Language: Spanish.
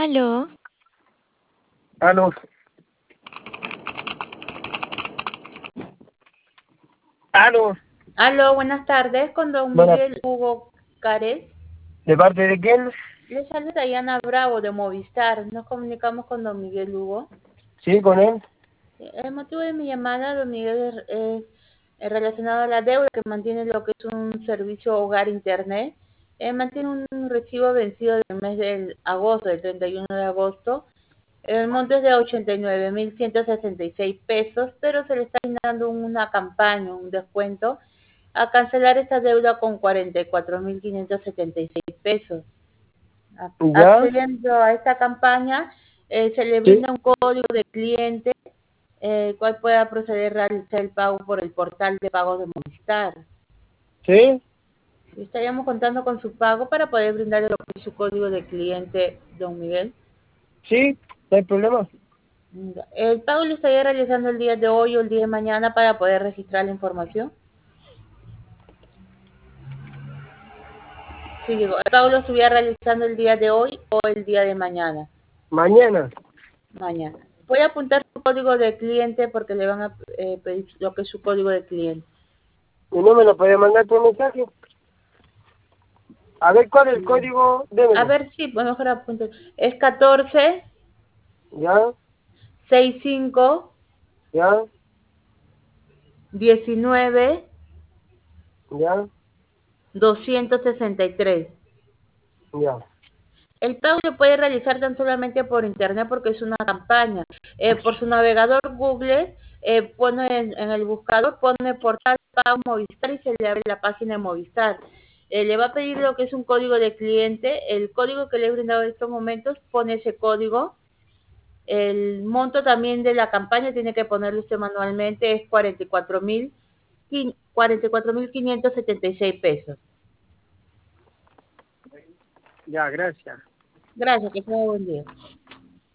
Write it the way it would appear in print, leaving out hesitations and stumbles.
Aló, Aló, aló, Aló, buenas tardes, con don buenas. Miguel Hugo Cares. ¿De parte de quién? Le saluda Diana Bravo de Movistar. Nos comunicamos con don Miguel Hugo. Sí, con él. El motivo de mi llamada, don Miguel, es relacionado a la deuda que mantiene lo que es un servicio hogar internet. Mantiene un recibo vencido del mes de agosto, del 31 de agosto. El monto es de 89.166 pesos, pero se le está dando una campaña, un descuento, a cancelar esta deuda con 44.576 pesos. ¿Ya? Accediendo a esta campaña, se le Sí, brinda un código de cliente, el cual pueda proceder a realizar el pago por el portal de pagos de Movistar. sí, Estaríamos contando con su pago para poder brindarle lo que es su código de cliente, don Miguel. sí, no hay problema. El pago lo estaría realizando el día de hoy o el día de mañana para poder registrar la información. Sí, digo, el pago lo estuviera realizando el día de hoy o el día de mañana. Mañana. Mañana. Voy a apuntar su código de cliente porque le van a pedir lo que es su código de cliente. ¿Y no me lo puede mandar por mensaje? A ver, ¿cuál es el código? A Démelo. ver si, pues mejor apunte. Es 14 ¿Ya? 65 ¿Ya? 19 ¿Ya? 263. ¿Ya? El pago lo puede realizar tan solamente por internet porque es una campaña. Por su navegador Google, pone en el buscador, pone portal pago Movistar y se le abre la página de Movistar. Le va a pedir lo que es un código de cliente. El código que le he brindado en estos momentos, pone ese código. El monto también de la campaña tiene que ponerlo usted manualmente, es 44.576 pesos. Ya, gracias. Gracias, que tenga buen día.